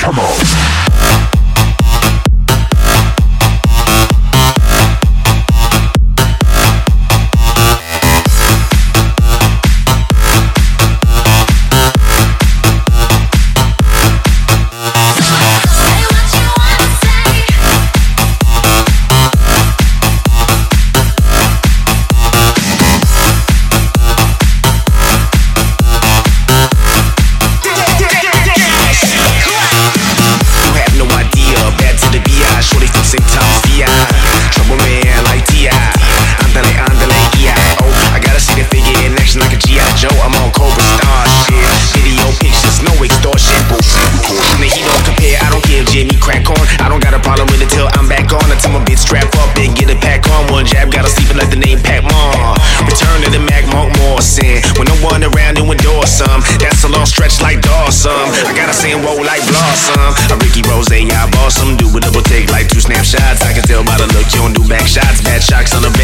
Come on. I gotta say whoa like Blossom. A Ricky Rose, I boss 'em. Do a double take like 2 snapshots. I can tell by the look you don't do back shots. Bad shocks on the